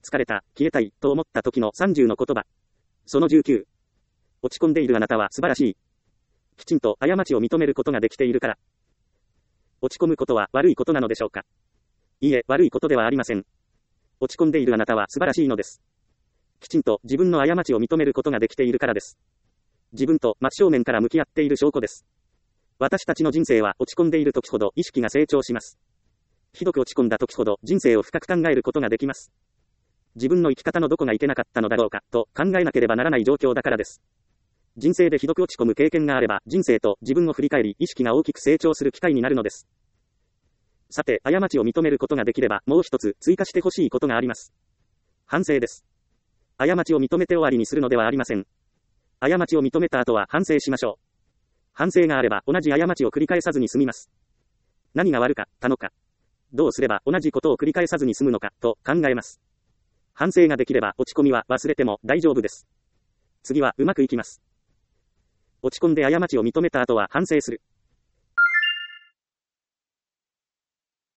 疲れた、消えたい、と思った時の30の言葉。その19。落ち込んでいるあなたは素晴らしい。きちんと過ちを認めることができているから。落ち込むことは悪いことなのでしょうか。いいえ、悪いことではありません。落ち込んでいるあなたは素晴らしいのです。きちんと自分の過ちを認めることができているからです。自分と真正面から向き合っている証拠です。私たちの人生は落ち込んでいる時ほど意識が成長します。ひどく落ち込んだ時ほど人生を深く考えることができます。自分の生き方のどこがいけなかったのだろうか、と考えなければならない状況だからです。人生でひどく落ち込む経験があれば、人生と自分を振り返り、意識が大きく成長する機会になるのです。さて、過ちを認めることができれば、もう一つ追加してほしいことがあります。反省です。過ちを認めて終わりにするのではありません。過ちを認めた後は反省しましょう。反省があれば、同じ過ちを繰り返さずに済みます。何が悪かったのか。どうすれば同じことを繰り返さずに済むのか、と考えます。反省ができれば落ち込みは忘れても大丈夫です。次はうまくいきます。落ち込んで過ちを認めた後は反省する。